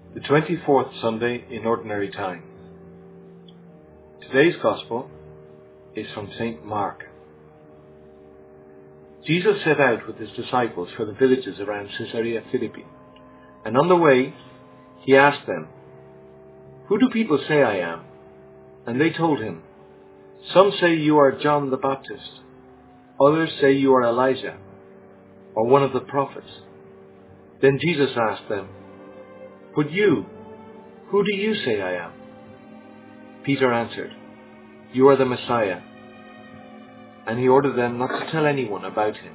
The 24th Sunday in Ordinary Time. Today's Gospel is from St. Mark. Jesus set out with his disciples for the villages around Caesarea Philippi, and on the way he asked them, "Who do people say I am?" And they told him, "Some say you are John the Baptist, others say you are Elijah, or one of the prophets." Then Jesus asked them, "But you, who do you say I am?" Peter answered, "You are the Messiah." And he ordered them not to tell anyone about him.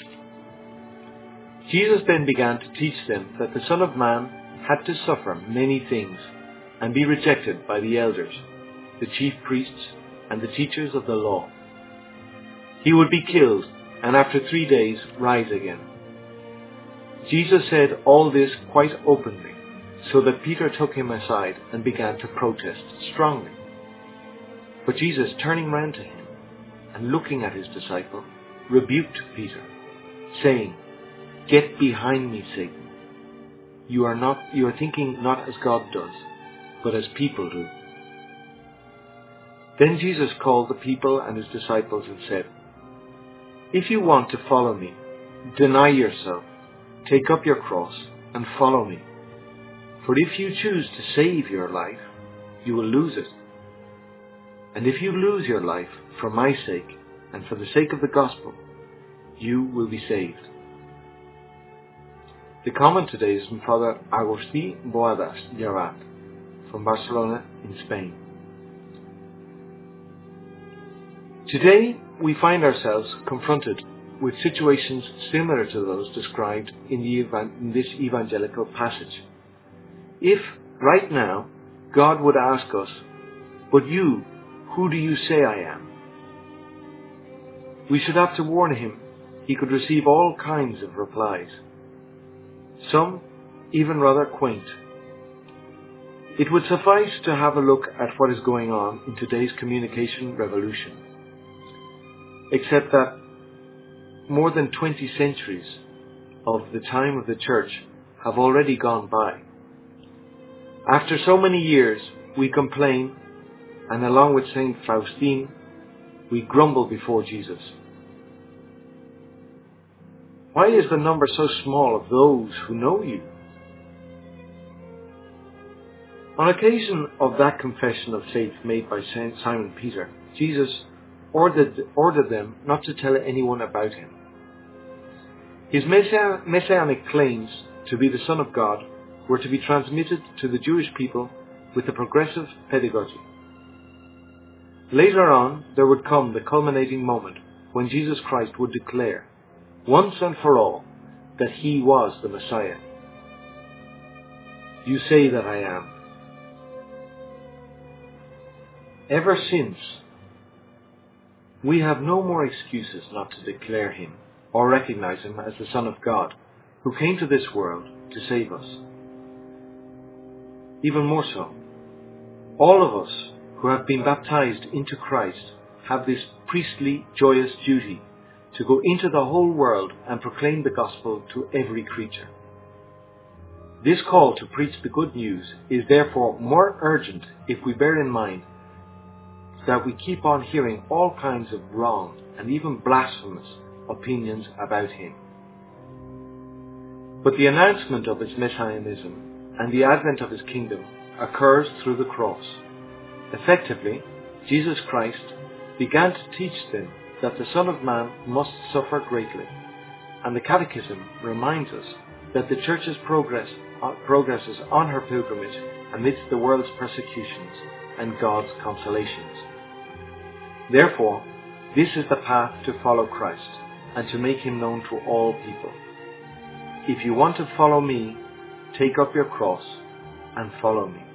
Jesus then began to teach them that the Son of Man had to suffer many things and be rejected by the elders, the chief priests, and the teachers of the law. He would be killed and after 3 days rise again. Jesus said all this quite openly, so that Peter took him aside and began to protest strongly. But Jesus, turning round to him and looking at his disciple, rebuked Peter, saying, "Get behind me, Satan. You are thinking not as God does, but as people do." Then Jesus called the people and his disciples and said, "If you want to follow me, deny yourself, take up your cross, and follow me. For if you choose to save your life, you will lose it. And if you lose your life for my sake and for the sake of the gospel, you will be saved." The comment today is from Father Agustí Boadas Llerat from Barcelona in Spain. Today we find ourselves confronted with situations similar to those described in this evangelical passage. If, right now, God would ask us, "But you, who do you say I am?" we should have to warn him he could receive all kinds of replies, some even rather quaint. It would suffice to have a look at what is going on in today's communication revolution, except that more than 20 centuries of the time of the Church have already gone by. After so many years, we complain, and along with Saint Faustine, we grumble before Jesus. Why is the number so small of those who know you? On occasion of that confession of faith made by Saint Simon Peter, Jesus ordered them not to tell anyone about him. His messianic claims to be the Son of God were to be transmitted to the Jewish people with a progressive pedagogy. Later on, there would come the culminating moment when Jesus Christ would declare, once and for all, that he was the Messiah. "You say that I am." Ever since, we have no more excuses not to declare him or recognize him as the Son of God, who came to this world to save us. Even more so, all of us who have been baptized into Christ have this priestly, joyous duty to go into the whole world and proclaim the gospel to every creature. This call to preach the good news is therefore more urgent if we bear in mind that we keep on hearing all kinds of wrong and even blasphemous opinions about him. But the announcement of his messianism and the advent of his kingdom occurs through the cross. Effectively, Jesus Christ began to teach them that the Son of Man must suffer greatly, and the Catechism reminds us that the Church's progresses on her pilgrimage amidst the world's persecutions and God's consolations. Therefore, this is the path to follow Christ and to make him known to all people. If you want to follow me, take up your cross and follow me.